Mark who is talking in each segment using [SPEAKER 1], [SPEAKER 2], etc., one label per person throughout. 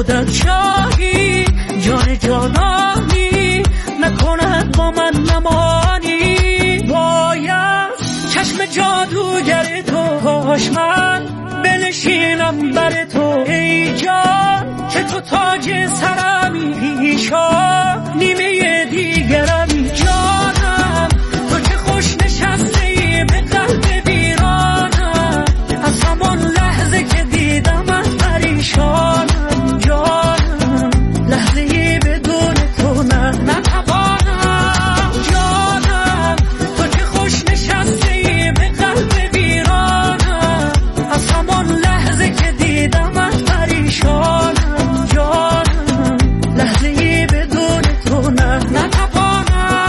[SPEAKER 1] خودت شاهی جان جانانی نکند با من نمانی باید چشم جادوگر تو هوشمند بنشینم بر تو ای جان که تو تاج سرمی شاه نیمه دیگرمی جانم تو که خوش نشستی به قلب ویرانم از همان لحظه که دیدم از پریشانم جانم لحظه بدون تو نتوانم جانم تو که خوش نشستی به قلب ویرانم از همان لحظه که دیدم از پریشانم جانم لحظه بدون تو نتوانم.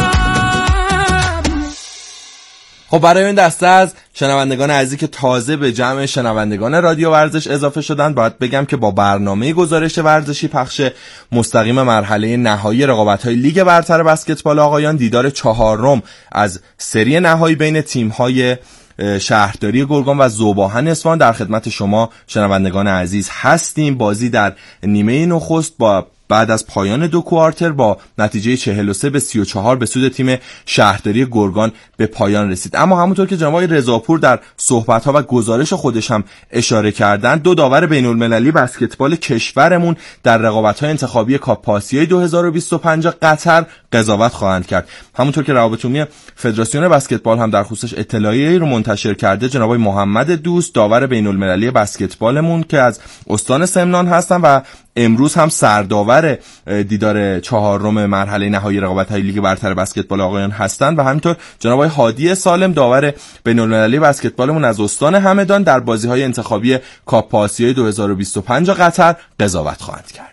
[SPEAKER 2] خب برای این دسته از شنوندگان عزیزی که تازه به جمع شنوندگان رادیو ورزش اضافه شدن باید بگم که با برنامه گزارش ورزشی پخش مستقیم مرحله نهایی رقابت‌های لیگ برتر بسکتبال آقایان دیدار چهارم از سری نهایی بین تیم‌های شهرداری گرگان و ذوب‌آهن اصفهان در خدمت شما شنوندگان عزیز هستیم. بازی در نیمه نخست با بعد از پایان دو کوارتر با نتیجه 43-34 به سود تیم شهرداری گرگان به پایان رسید. اما همونطور که جناب رضاپور در صحبت‌ها و گزارش خودش هم اشاره کردن، دو داور بین‌المللی بسکتبال کشورمون در رقابت‌های انتخابی کاپ آسیای 2025 قطر قضاوت خواهند کرد. همونطور که روابط عمومی فدراسیون بسکتبال هم در خصوصش اطلاعیه‌ای رو منتشر کرده، جناب محمد دوست داور بین‌المللی بسکتبالمون که از استان سمنان هستن و امروز هم سرداور دیدار چهارم مرحله نهایی رقابت‌های لیگ برتر بسکتبال آقایان هستند و همینطور جناب هادی سالم داور بین‌المللی بسکتبالمون از استان همدان در بازی‌های انتخابی کاپ آسیای 2025 قطر قضاوت خواهند کرد.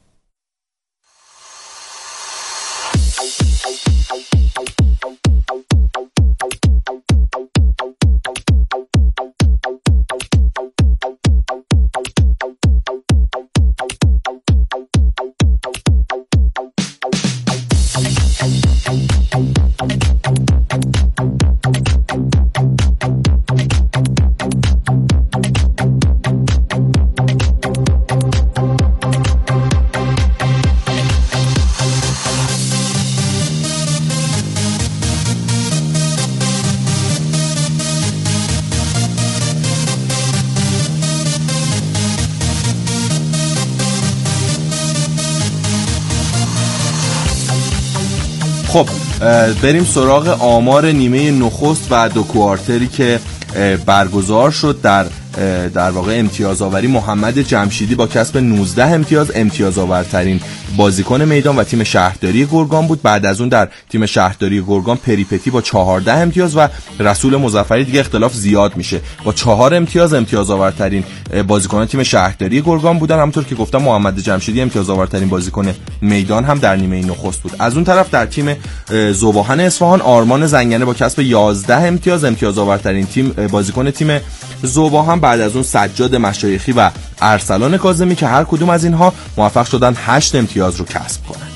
[SPEAKER 2] خب بریم سراغ آمار نیمه نخست و دو کوارتری که برگزار شد. در واقع امتیاز آوری محمد جمشیدی با کسب 19 امتیاز آورترین بازیکن میدان و تیم شهرداری گرگان بود. بعد از اون در تیم شهرداری گرگان پریپتی با 14 امتیاز و رسول مظفری، دیگه اختلاف زیاد میشه، با 4 امتیاز آورترین بازیکن تیم شهرداری گرگان بودن. همونطور که گفتم محمد جمشیدی امتیاز آورترین بازیکن میدان هم در نیمه نخست بود. از اون طرف در تیم ذوب‌آهن اصفهان آرمان زنگنه با کسب 11 امتیاز آورترین بازیکن تیم ذوب‌آهن، بعد از اون سجاد مشایخی و ارسلان کاظمی که هر کدوم از اینها موفق شدن 8 امتیاز رو کسب کنند.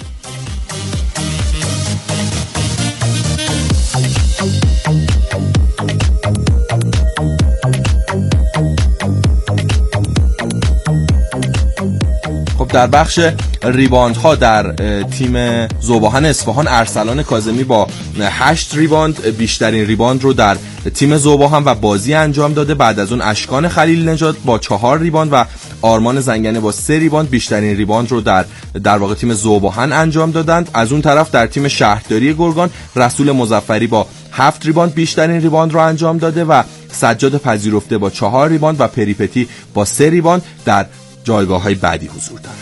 [SPEAKER 2] در بخش ریباند ها در تیم ذوب‌آهن اصفهان ارسلان کاظمی با 8 ریباند بیشترین ریباند رو در تیم ذوب‌آهن و بازی انجام داده. بعد از اون اشکان خلیل نژاد با 4 ریباند و آرمان زنگنه با 3 ریباند بیشترین ریباند رو در واقع تیم ذوب‌آهن انجام دادند. از اون طرف در تیم شهرداری گرگان رسول مظفری با 7 ریباند بیشترین ریباند رو انجام داده و سجاد پذیرفته با 4 ریباند و پریپتی با 3 ریباند در جایگاه‌های بعدی حضور دارند.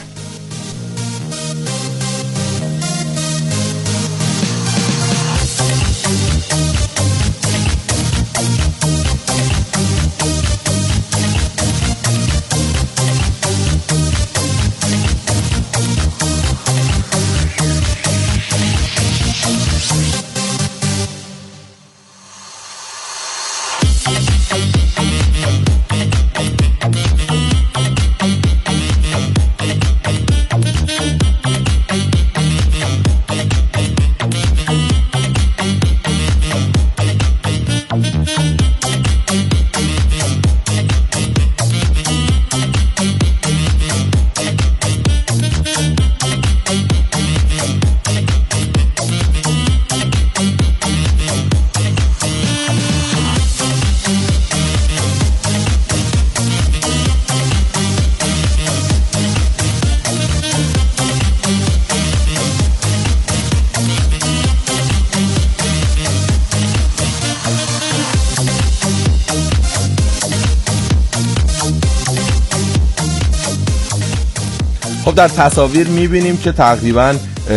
[SPEAKER 2] خب در تصاویر میبینیم که تقریباً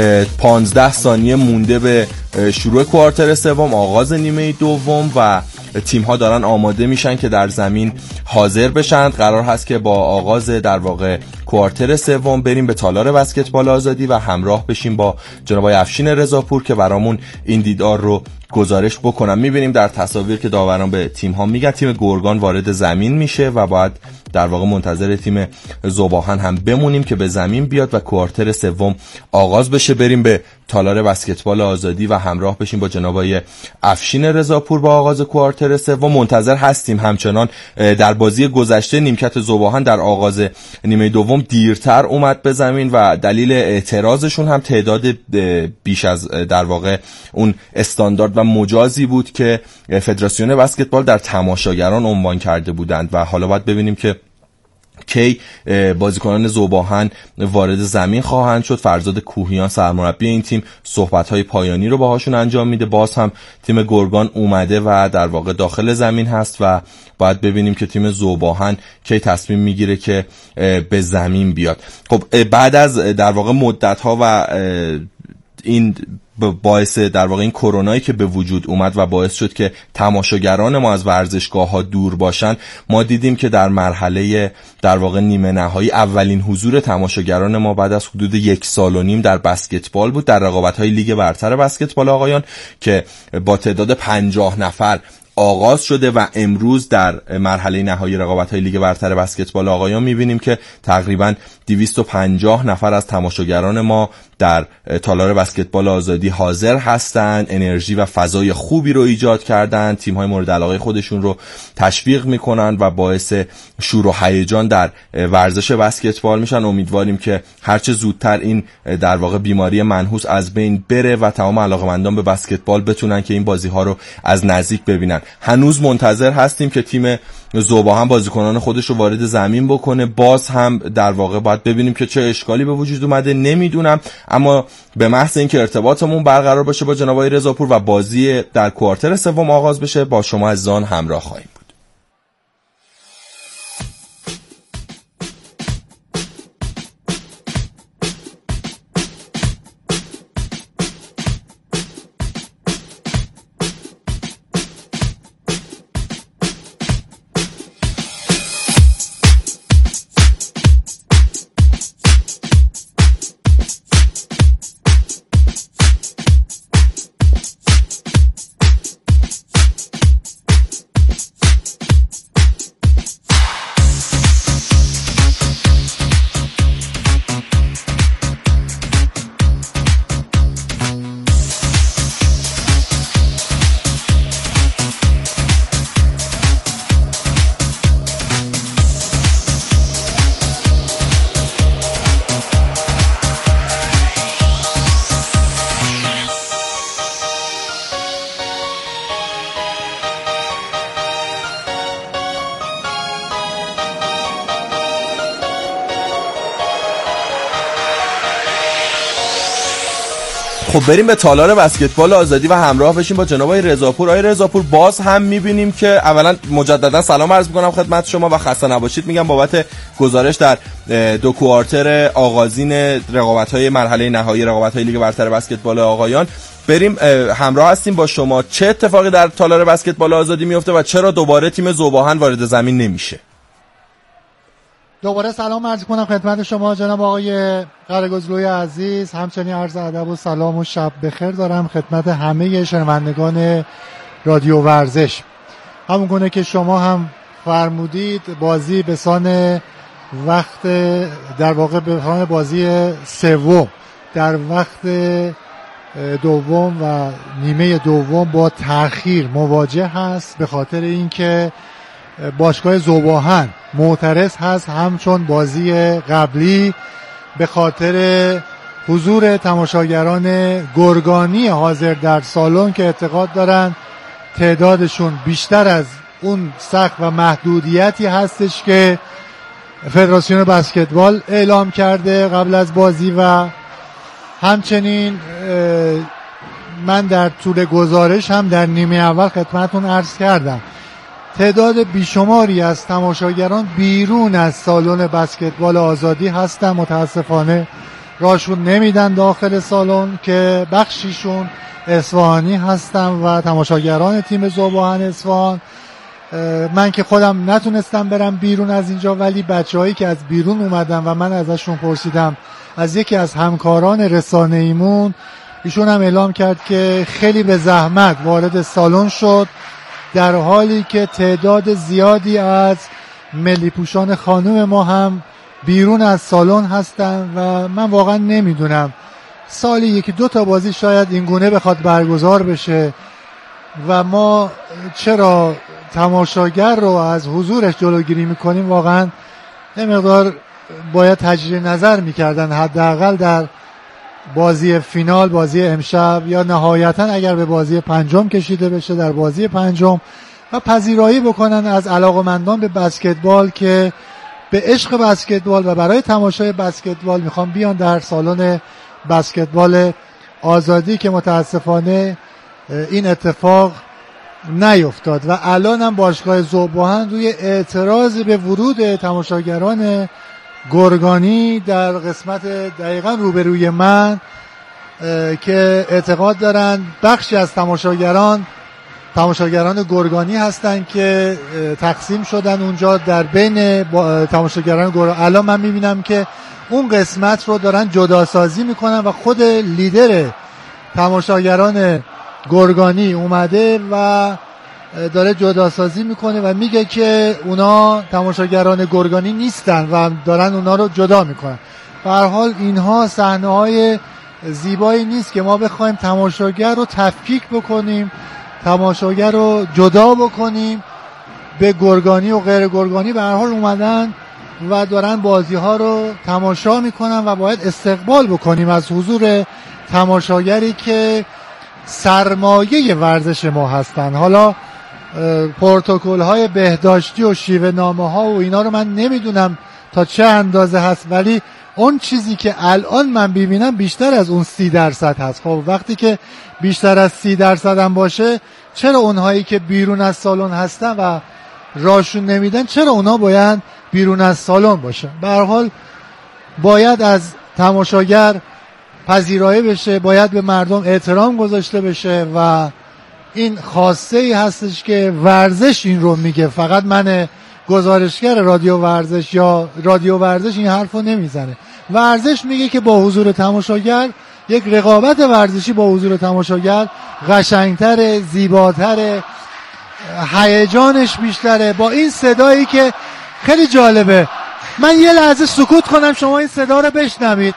[SPEAKER 2] 15 ثانیه مونده به شروع کوارتر سوم، آغاز نیمه دوم و تیم ها دارن آماده میشن که در زمین حاضر بشن. قرار هست که با آغاز در واقع کوارتر سوم بریم به تالار بسکتبال آزادی و همراه بشیم با جناب آقای افشین رضاپور که برامون این دیدار رو گزارش بکنم. میبینیم در تصاویر که داوران به تیم ها میگن تیم گرگان وارد زمین میشه و باید در واقع منتظر تیم ذوباهن هم بمونیم که به زمین بیاد و کوارتر سوم آغاز بشه. بریم به تالار بسکتبال آزادی و همراه بشیم با جناب آقای افشین رضاپور با آغاز کوارتر سوم. منتظر هستیم همچنان در بازی گذشته نیمکت ذوباهن در آغاز نیمه دوم دیرتر اومد به زمین و دلیل اعتراضشون هم تعداد بیش از در واقع اون استاندارد و مجازی بود که فدراسیون بسکتبال در تماشاگران عنوان کرده بودند و حالا باید ببینیم که کی بازیکنان ذوباهن وارد زمین خواهند شد. فرزاد کوهیان سرمربی این تیم صحبت‌های پایانی رو باهاشون انجام میده. باز هم تیم گرگان اومده و در واقع داخل زمین هست و باید ببینیم که تیم ذوباهن کی تصمیم میگیره که به زمین بیاد. خب بعد از در واقع مدت‌ها و این باعث در واقع این کرونایی که به وجود اومد و باعث شد که تماشاگران ما از ورزشگاه‌ها دور باشن، ما دیدیم که در مرحله در واقع نیمه نهایی اولین حضور تماشاگران ما بعد از حدود 1.5 سال در بسکتبال بود در رقابت‌های لیگ برتر بسکتبال آقایان که با تعداد 50 نفر آغاز شده و امروز در مرحله نهایی رقابت‌های لیگ برتر بسکتبال آقایان می‌بینیم که تقریباً 250 نفر از تماشاگران ما در تالار بسکتبال آزادی حاضر هستند. انرژی و فضای خوبی رو ایجاد کردن، تیم‌های مورد علاقه خودشون رو تشویق می‌کنن و باعث شور و هیجان در ورزش بسکتبال میشن. امیدواریم که هرچه زودتر این در واقع بیماری منحوس از بین بره و تمام علاقه‌مندان به بسکتبال بتونن که این بازی‌ها رو از نزدیک ببینن. هنوز منتظر هستیم که تیم ذوباهن بازیکنان خودش رو وارد زمین بکنه. باز هم در واقع باید ببینیم که چه اشکالی به وجود اومده، نمیدونم، اما به محض اینکه ارتباطمون برقرار باشه با جناب آقای رضاپور و بازی در کوارتر سوم آغاز بشه با شما عزیزان همراه خواهیم بود. خب بریم به تالار بسکتبال آزادی و همراه بشیم با جناب آقای رضاپور. آقای رضاپور باز هم می‌بینیم که اولا مجددا سلام عرض می‌کنم خدمت شما و خسته نباشید میگم بابت گزارش در دو کوارتر آغازین رقابت‌های مرحله نهایی رقابت‌های لیگ برتر بسکتبال آقایان. بریم همراه هستیم با شما. چه اتفاقی در تالار بسکتبال آزادی میفته و چرا دوباره تیم ذوباهن وارد زمین نمیشه؟
[SPEAKER 3] دوباره سلام عرض کنم خدمت شما جناب آقای قره‌گزلوی عزیز، همچنین عرض ادب و سلام و شب بخیر دارم خدمت همه شنوندگان رادیو ورزش. همونگونه که شما هم فرمودید بازی به سان وقت در واقع به سان بازی سوم در وقت دوم و نیمه دوم با تأخیر مواجه هست به خاطر اینکه باشگاه ذوباهن معترض هست همچون بازی قبلی به خاطر حضور تماشاگران گرگانی حاضر در سالن که اعتقاد دارن تعدادشون بیشتر از اون سقف و محدودیتی هستش که فدراسیون بسکتبال اعلام کرده قبل از بازی. و همچنین من در طول گزارش هم در نیمه اول خدمتتون عرض کردم تعداد بیشماری از تماشاگران بیرون از سالن بسکتبال آزادی هستن. متاسفانه راشون نمیدن داخل سالن که بخشیشون اصفهانی هستن و تماشاگران تیم ذوب‌آهن اصفهان. من که خودم نتونستم برم بیرون از اینجا، ولی بچه‌هایی که از بیرون اومدن و من ازشون پرسیدم، از یکی از همکاران رسانه‌ایمون، ایشون هم اعلام کرد که خیلی به زحمت وارد سالن شد، در حالی که تعداد زیادی از ملی پوشان خانم ما هم بیرون از سالن هستن و من واقعا نمیدونم سالی یکی دو تا بازی شاید این گونه بخواد برگزار بشه و ما چرا تماشاگر رو از حضورش جلوگیری میکنیم. واقعا یه مقدار باید تجدید نظر میکردن، حداقل در بازی فینال، بازی امشب، یا نهایتا اگر به بازی پنجم کشیده بشه در بازی پنجم، و پذیرایی بکنن از علاقمندان به بسکتبال که به عشق بسکتبال و برای تماشای بسکتبال میخوان بیان در سالن بسکتبال آزادی، که متاسفانه این اتفاق نیفتاد. و الان هم باشگاه ذوب‌آهن روی اعتراض به ورود تماشاگران گرگانی در قسمت دقیقا روبروی من که اعتقاد دارن بخشی از تماشاگران گرگانی هستن که تقسیم شدن اونجا در بین تماشاگران گرگانی. الان من میبینم که اون قسمت رو دارن جداسازی میکنن و خود لیدر تماشاگران گرگانی اومده و داره جداسازی میکنه و میگه که اونا تماشاگران گرگانی نیستن و دارن اونا رو جدا میکنن. به هر حال اینها صحنه‌های زیبایی نیست که ما بخوایم تماشاگر رو تفکیک بکنیم، تماشاگر رو جدا بکنیم به گرگانی و غیر گرگانی. به هر حال اومدن و دارن بازی ها رو تماشا میکنن و باید استقبال بکنیم از حضور تماشاگری که سرمایه ورزش ما هستن. حالا پروتکل های بهداشتی و شیوه نامه ها و اینا رو من نمیدونم تا چه اندازه هست، ولی اون چیزی که الان من ببینم بیشتر از اون 30% هست. خب وقتی که بیشتر از 30% هم باشه، چرا اونهایی که بیرون از سالن هستن و راشون نمیدن، چرا اونا باید بیرون از سالن باشن؟ به هر حال باید از تماشاگر پذیرایی بشه، باید به مردم احترام گذاشته بشه و این خاصه ای هستش که ورزش این رو میگه. فقط من گزارشگر رادیو ورزش یا رادیو ورزش این حرف رو نمیزنه. ورزش میگه که با حضور تماشاگر، یک رقابت ورزشی با حضور تماشاگر قشنگتره، زیباتره، هیجانش بیشتره. با این صدایی که خیلی جالبه، من یه لحظه سکوت کنم شما این صدا رو بشنوید.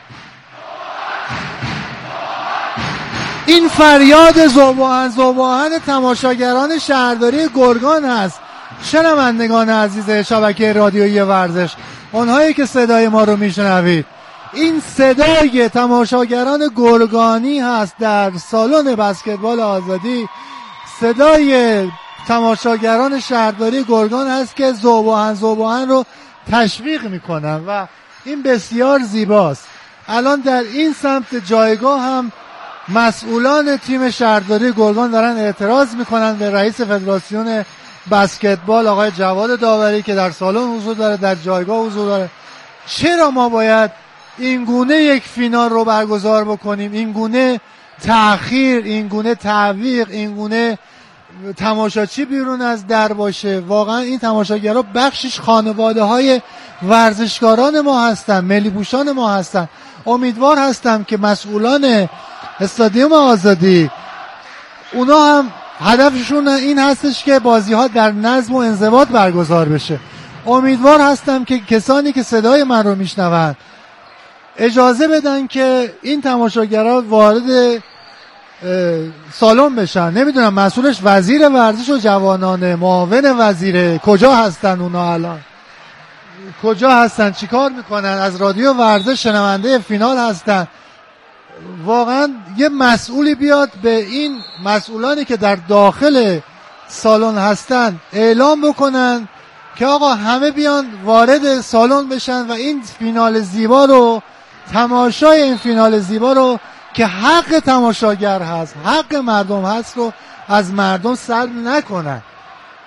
[SPEAKER 3] این فریاد ذوب‌آهن تماشاگران شهرداری گرگان هست. شنوندگان عزیز شبکه رادیویی ورزش، اونهایی که صدای ما رو میشنوید، این صدای تماشاگران گرگانی هست در سالن بسکتبال آزادی. صدای تماشاگران شهرداری گرگان هست که ذوب‌آهن رو تشویق میکنن و این بسیار زیباست. الان در این سمت جایگاه هم مسئولان تیم شهرداری گرگان دارن اعتراض میکنن به رئیس فدراسیون بسکتبال آقای جواد داوری که در سالن حضور داره، در جایگاه حضور داره. چرا ما باید این گونه یک فینال رو برگزار بکنیم؟ این گونه تأخیر، این گونه تعویق، این گونه تماشاچی بیرون از در باشه. واقعا این تماشاگرها بخشش خانواده های ورزشکاران ما هستن، ملی پوشان ما هستن. امیدوار هستم که مسئولان استادیوم آزادی اونا هم هدفشون این هستش که بازی ها در نظم و انضباط برگزار بشه. امیدوار هستم که کسانی که صدای من رو میشنون اجازه بدن که این تماشاگرها وارد سالن بشن. نمیدونم مسئولش وزیر ورزش و جوانان، معاون وزیره، کجا هستن اونا الان؟ کجا هستن؟ چیکار میکنن؟ از رادیو ورزش شنونده فینال هستن. واقعا یه مسئولی بیاد به این مسئولانی که در داخل سالن هستن اعلام بکنن که آقا همه بیان وارد سالن بشن و این فینال زیبا رو، تماشای این فینال زیبا رو که حق تماشاگر هست، حق مردم هست، رو از مردم سلب نکنن.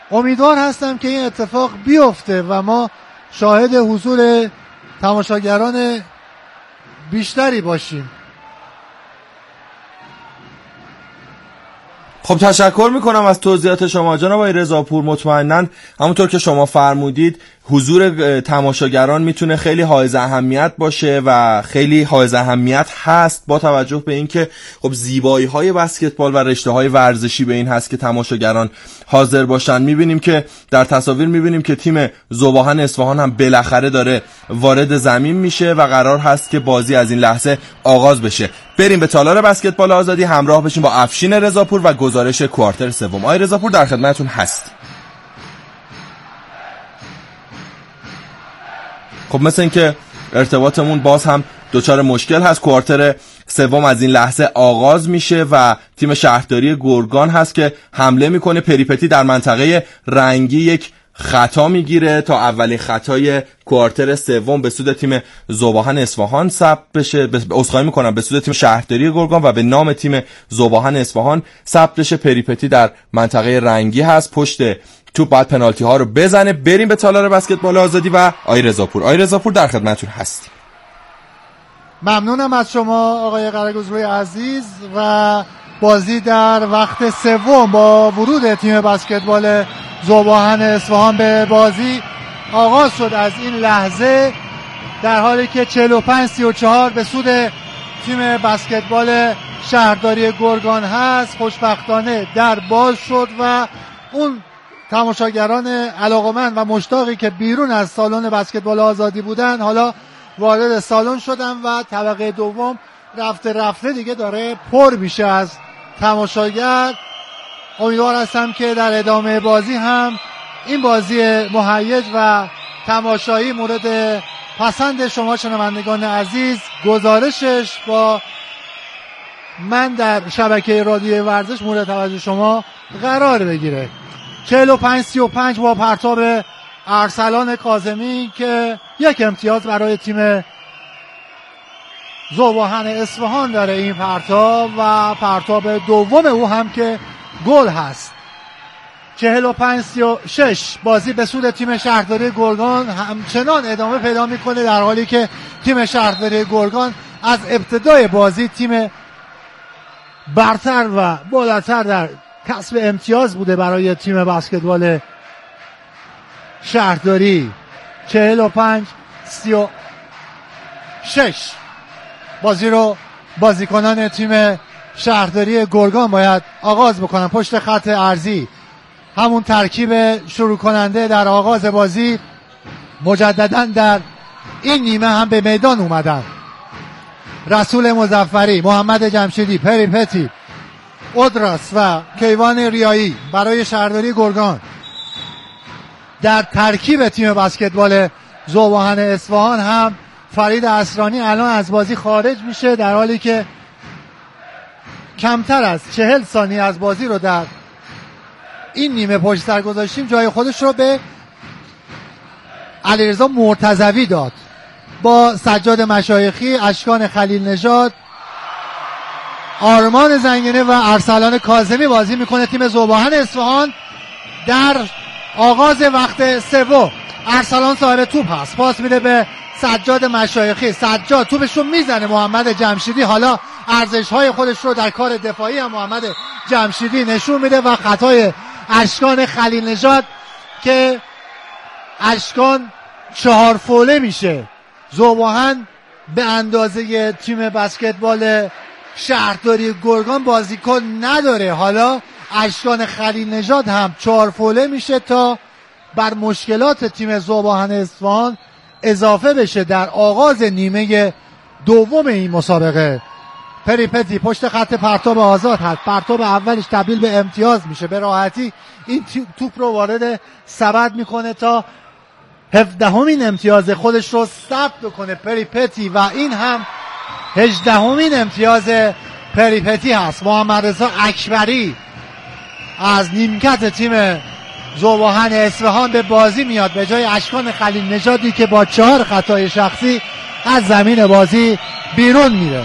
[SPEAKER 3] امیدوار هستم که این اتفاق بیفته و ما شاهد حضور تماشاگران بیشتری باشیم.
[SPEAKER 2] خب تشکر میکنم از توضیحات شما جناب آقای رضاپور. مطمئناً همونطور که شما فرمودید حضور تماشاگران میتونه خیلی حائز اهمیت باشه و خیلی حائز اهمیت هست با توجه به اینکه خب زیبایی های بسکتبال و رشته های ورزشی به این هست که تماشاگران حاضر باشن. میبینیم که در تصاویر میبینیم که تیم ذوباهن اصفهان هم بالاخره داره وارد زمین میشه و قرار هست که بازی از این لحظه آغاز بشه. بریم به تالار بسکتبال آزادی همراه بشیم با افشین رضاپور و گزارش کوارتر سوم. آقای رضاپور در خدمتتون هست. خب مثل اینکه ارتباطمون باز هم دچار مشکل هست. کوارتر سوم از این لحظه آغاز میشه و تیم شهرداری گرگان هست که حمله میکنه. پریپتی در منطقه رنگی یک خطا میگیره تا اولین خطای کوارتر سوم به سود تیم ذوباهن اصفهان ثبت بشه. عذرخواهی میکنم، به سود تیم شهرداری گرگان و به نام تیم ذوباهن اصفهان ثبت بشه. پریپتی در منطقه رنگی هست، پشت توپ باید پنالتی ها رو بزنه. بریم به تالار بسکتبال آزادی و آقای رضاپور. آقای رضاپور در خدمتتون هستیم.
[SPEAKER 3] ممنونم از شما آقای قره‌گزروی عزیز. و بازی در وقت سوم با ورود تیم بسکتبال ذوباهن اصفهان به بازی آغاز شد. از این لحظه در حالی که 45-34 به سود تیم بسکتبال شهرداری گرگان هست، خوشبختانه در باز شد و اون تماشاگران علاقمند و مشتاقی که بیرون از سالن بسکتبال آزادی بودن حالا وارد سالن شدن و طبقه دوم رفته دیگه داره پر میشه از تماشاگر. امیدوار هستم که در ادامه بازی هم این بازی مهیج و تماشایی مورد پسند شما شنوندگان عزیز گزارشش با من در شبکه رادیوی ورزش مورد توجه شما قرار بگیره. 45-35 با پرتاب ارسلان کاظمی که یک امتیاز برای تیم ذوباهن اصفهان داره این پرتاب و پرتاب دوم او هم که گل هست. 45-36 بازی به سود تیم شهرداری گرگان همچنان ادامه پیدا میکنه در حالی که تیم شهرداری گرگان از ابتدای بازی تیم برتر و بالاتر در کسب امتیاز بوده برای تیم بسکتبال شهرداری. 45-36 بازی رو بازیکنان تیم شهرداری گرگان باید آغاز بکنن. پشت خط ارضی همون ترکیب شروع کننده در آغاز بازی مجددا در این نیمه هم به میدان اومدن. رسول مظفری، محمد جمشیدی، پریپتی، اودراس و کیوان ریایی برای شهرداری گرگان. در ترکیب تیم بسکتبال ذوباهن اصفهان هم فرید اسرانی الان از بازی خارج میشه در حالی که کمتر از 40 ثانیه از بازی رو در این نیمه پشت سر گذاشتیم. جای خودش رو به علیرضا مرتضوی داد. با سجاد مشایخی، اشکان خلیل نژاد، آرمان زنگنه و ارسلان کاظمی بازی میکنه تیم ذوباهن اصفهان. در آغاز وقت سوم ارسلان صاحب توپ هست، پاس میده به سجاد مشایخی. سجاد توپش رو میزنه، محمد جمشیدی حالا ارزش های خودش رو در کار دفاعی هم محمد جمشیدی نشون میده و خطای اشکان خلیل نژاد که اشکان 4 فوله میشه. ذوباهن به اندازه تیم بسکتبال شهرداری گرگان بازیکن نداره، حالا اشکان خلیل نژاد هم 4 فوله میشه تا بر مشکلات تیم ذوباهن اصفهان اضافه بشه در آغاز نیمه دوم این مسابقه. پریپتی پشت خط پرتاب آزاد هست، پرتاب اولش تبدیل به امتیاز میشه، به راحتی این توپ رو وارد سبد میکنه تا 17مین امتیاز خودش رو ثبت کنه پریپتی و این هم 18مین امتیاز پریپتی هست. محمد رضا اکبری از نیمکت تیم ذوباهن اصفهان به بازی میاد به جای اشکان خلیل نژادی که با 4 خطای شخصی از زمین بازی بیرون میره.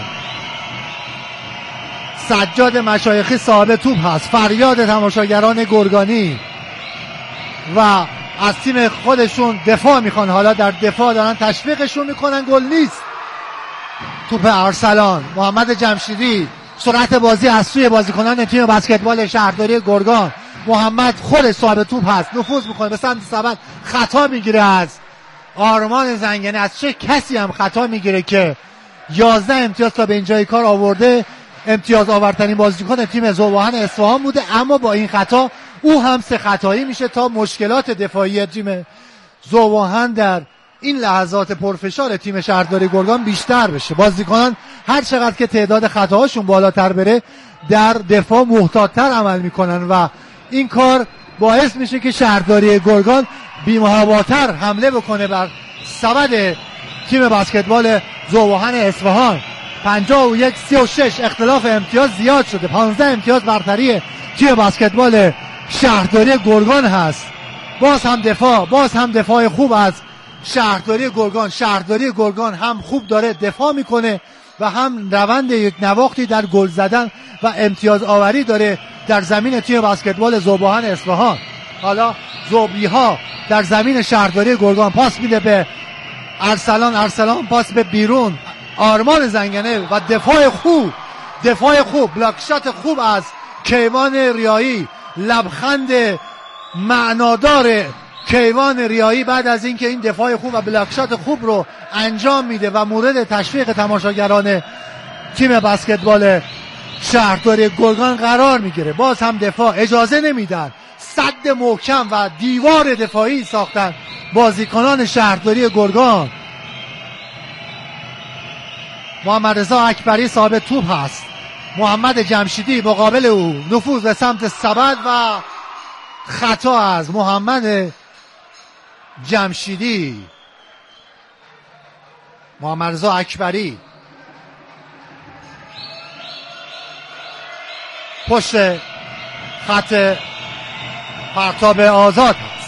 [SPEAKER 3] سجاد مشایخی صاحب توپ هست. فریاد تماشاگران گرگانی و از تیم خودشون دفاع میخوان. حالا در دفاع دارن تشویقشون میکنن، گل نیست. توپ ارسلان، محمد جمشیدی، سرعت بازی از سوی بازیکنان تیم بسکتبال شهرداری گرگان. محمد خود صاحب توپ هست، نفوذ میکنه به سمت سبد، خطا میگیره از آرمان زنگنه. از چه کسی هم خطا میگیره که 11 امتیاز تا به اینجای کار آورده. امتیاز آورترین بازیکن تیم ذوباهن اصفهان بوده، اما با این خطا او هم 3 خطایی میشه تا مشکلات دفاعی تیم ذوباهن در این لحظات پرفشار تیم شهرداری گرگان بیشتر بشه. بازیکنان هر چقدر که تعداد خطاهاشون بالاتر بره در دفاع محتاط‌تر عمل میکنن و این کار باعث میشه که شهرداری گرگان بی‌محاباتر حمله بکنه بر سبد تیم بسکتبال ذوباهن اصفهان. 51-36 اختلاف امتیاز زیاد شده. 15 امتیاز برتری تیم بسکتبال شهرداری گرگان هست. باز هم دفاع خوب از شهرداری گرگان. شهرداری گرگان هم خوب داره دفاع میکنه و هم روند یک نواختی در گل زدن و امتیاز آوری داره در زمین تیم بسکتبال ذوباهن اصفهان. حالا ذوبی‌ها در زمین شهرداری گرگان پاس میده به ارسلان پاس به بیرون، آرمان زنگنه و دفاع خوب بلاک شات خوب از کیوان ریایی. لبخند معنادار کیوان ریایی بعد از اینکه این دفاع خوب و بلاک شات خوب رو انجام میده و مورد تشویق تماشاگران تیم بسکتبال شهرداری گرگان قرار میگیره. باز هم دفاع اجازه نمیدن، سد محکم و دیوار دفاعی ساختن بازیکنان شهرداری گرگان. محمد رضا اکبری صاحب توپ هست. محمد جمشیدی مقابل او، نفوذ به سمت سبد و خطا از محمد جمشیدی. محمد رضا اکبری پشت خط پرتاب آزاد هست.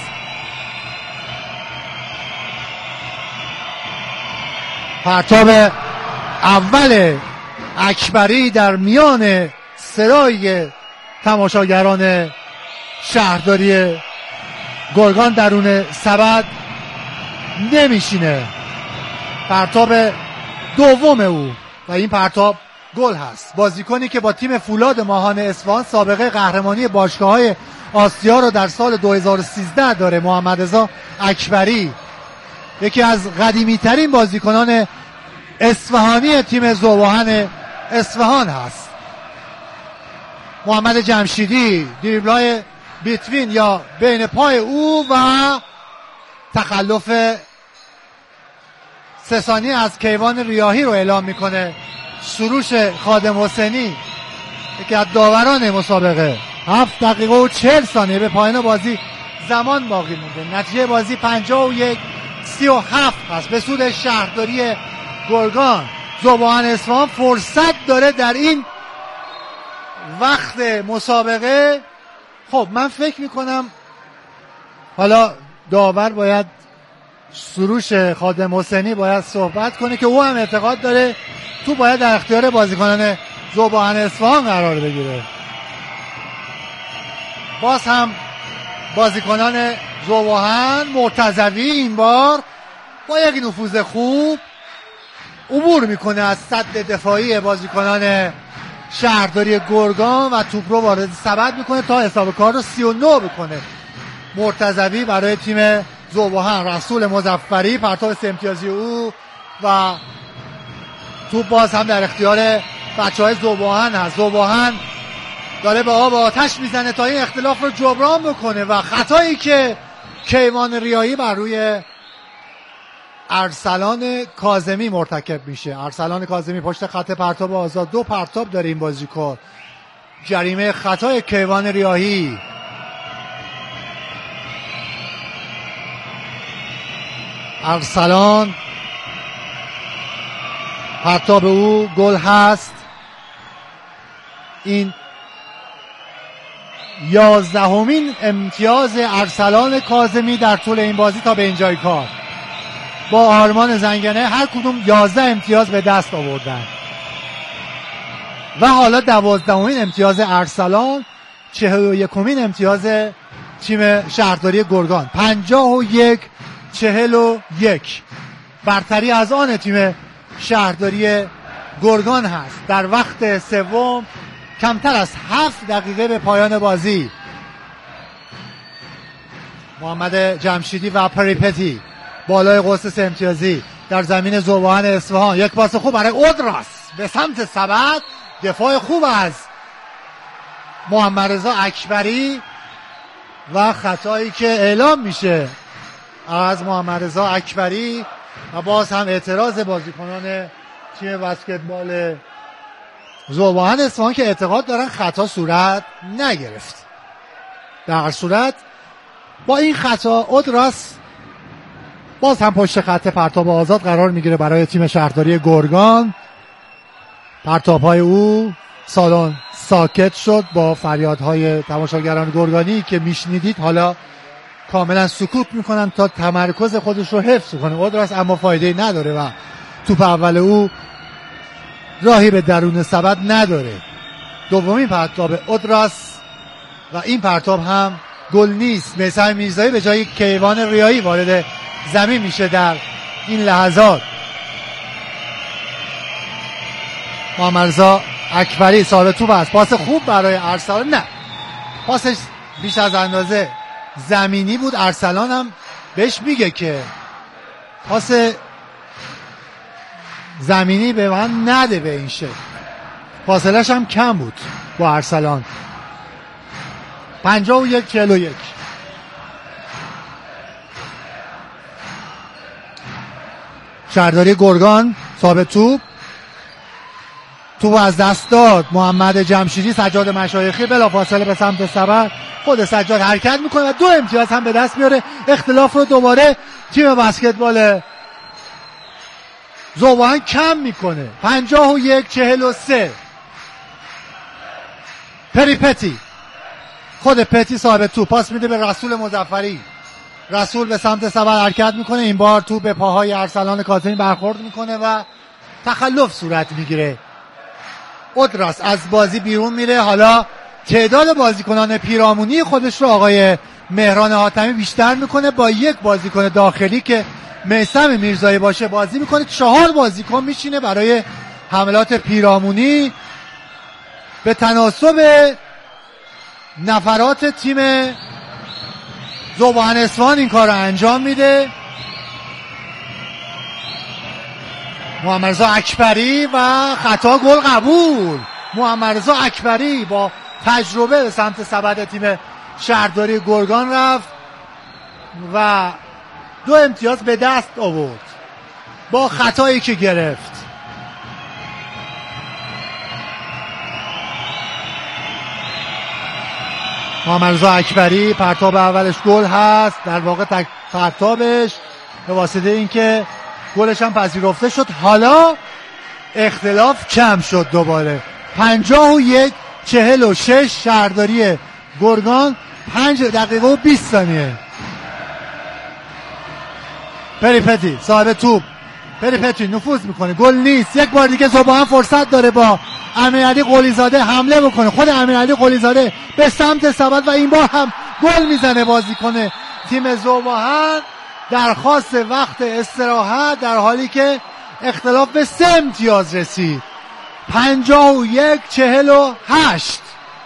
[SPEAKER 3] پرتاب اول اکبری در میان سرای تماشاگران شهرداری گرگان درون سبد نمیشینه. پرتاب دوم او و این پرتاب گل هست. بازیکنی که با تیم فولاد ماهان اصفهان سابقه قهرمانی باشگاه‌های آسیا رو در سال 2013 داره. محمد رضا اکبری یکی از قدیمی ترین بازیکنان اصفهانی تیم ذوباهن اصفهان هست. محمد جمشیدی دریبلای بیتوین یا بین پای او و تخلف 3 ثانیه از کیوان ریاهی رو اعلام میکنه. سروش خادم حسینی یکی از داوران مسابقه. 7 دقیقه و 40 ثانیه به پایان بازی زمان باقی مونده. نتیجه بازی 51-37 هست به سود شهرداری گرگان. ذوباهن اصفهان فرصت داره در این وقت مسابقه. خب من فکر میکنم حالا داور باید، سروش خادم حسینی باید صحبت کنه که او هم اعتقاد داره تو باید در اختیار بازیکنان ذوباهن اصفهان قرار بگیره. باز هم بازیکنان ذوباهن مرتضوی این بار با یک نفوذ خوب عبور میکنه از سد دفاعی بازیکنان شهرداری گرگان و توپ رو وارد سبد میکنه تا حساب کار رو 39 بکنه. مرتضوی برای تیم ذوباهن، رسول مظفری پرتاب 3 امتیازی او و توپ باز هم در اختیار بچهای ذوباهن هست. ذوباهن داره به آب آتش میزنه تا این اختلاف رو جبران بکنه و خطایی که کیوان ریایی بر روی ارسلان کاظمی مرتکب میشه. ارسلان کاظمی پشت خط پرتاب آزاد 2 پرتاب داره این بازیکن. جریمه خطای کیوان ریاهی. ارسلان پرتاب او گل هست. این 11مین امتیاز ارسلان کاظمی در طول این بازی تا به اینجای کار. با آرمان زنگنه هر کدوم 11 امتیاز به دست آوردن و حالا 12مین امتیاز ارسلان، 41مین امتیاز تیم شهرداری گرگان. 51-41 برتری از آن تیم شهرداری گرگان هست در وقت سوم، کمتر از 7 دقیقه به پایان بازی. محمد جمشیدی و پریپتی بالای قوس 3 امتیازی در زمین ذوباهن اصفهان. یک پاس خوب برای اودراس به سمت سبد، دفاع خوب از محمد رضا اکبری و خطایی که اعلام میشه از محمد رضا اکبری و باز هم اعتراض بازیکنان تیم بسکتبال ذوباهن اصفهان که اعتقاد دارن خطا صورت نگرفت. در هر صورت با این خطا اودراس باز هم پشت خط پرتاب آزاد قرار میگیره برای تیم شهرداری گرگان. پرتاب‌های او سالن ساکت شد با فریادهای تماشاگران گرگانی که میشنیدید. حالا کاملا سکوت میکنن تا تمرکز خودش رو حفظ کنه اودراس، اما فایده نداره و توپ اول او راهی به درون سبد نداره. دومین پرتاب اودراس و این پرتاب هم گل نیست. میثم میرزایی به جای کیوان ریایی وارد زمین میشه در این لحظات. محمد رضا اکبری صاحب توپ است. پاس خوب برای ارسلان، نه پاسش بیش از اندازه زمینی بود. ارسلان هم بهش میگه که پاس زمینی به من نده به این شکل. فاصلش هم کم بود با ارسلان. 51-41 شهرداری گرگان صاحب توپ از دست داد. محمد جمشیدی سجاد مشایخی بلافاصله به سمت سبد، خود سجاد حرکت میکنه و 2 امتیاز هم به دست میاره. اختلاف رو دوباره تیم بسکتبال ذوباهن کم میکنه. 51-43 پریپتی، خود پتی صاحب توپ پاس میده به رسول مظفری. رسول به سمت سبد حرکت میکنه. این بار توپ به پاهای ارسلان کاظمی برخورد میکنه و تخلف صورت میگیره. اودراس از بازی بیرون میره. حالا تعداد بازیکنان پیرامونی خودش رو آقای مهران حاتمی بیشتر میکنه. با یک بازیکن داخلی که میثم میرزایی باشه بازی میکنه. 4 بازیکن میشینه برای حملات پیرامونی به تناسب نفرات تیم ذوباهن اصفهان این کار رو انجام میده. محمد رضا اکبری و خطا، گل قبول. محمد رضا اکبری با تجربه به سمت سبد تیم شهرداری گرگان رفت و 2 امتیاز به دست آورد با خطایی که گرفت. محمد رضا اکبری پرتاب اولش گل هست، در واقع پرتابش به واسطه اینکه گلش هم پذیرفته شد. حالا اختلاف کم شد دوباره. 51-46 شهرداری گرگان. 5 دقیقه و 20 ثانیه. پریپتی صاحب توپ، پریپتی نفوذ میکنه، گل نیست. یک بار دیگه ذوباهن فرصت داره با امیرعلی قلیزاده حمله بکنه. خود امیرعلی قلیزاده به سمت سبد و این بار هم گل میزنه بازیکن تیم ذوباهن. درخواست وقت استراحت در حالی که اختلاف به 3 امتیاز رسید. 51-48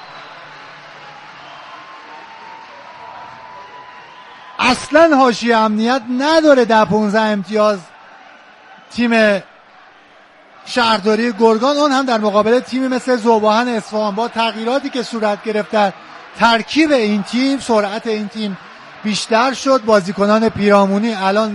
[SPEAKER 3] اصلا حاشیه امنیت نداره. در 15 امتیاز تیم شهرداری گرگان، اون هم در مقابل تیمی مثل ذوباهن اصفهان. با تغییراتی که صورت گرفت در ترکیب این تیم، سرعت این تیم بیشتر شد. بازیکنان پیرامونی الان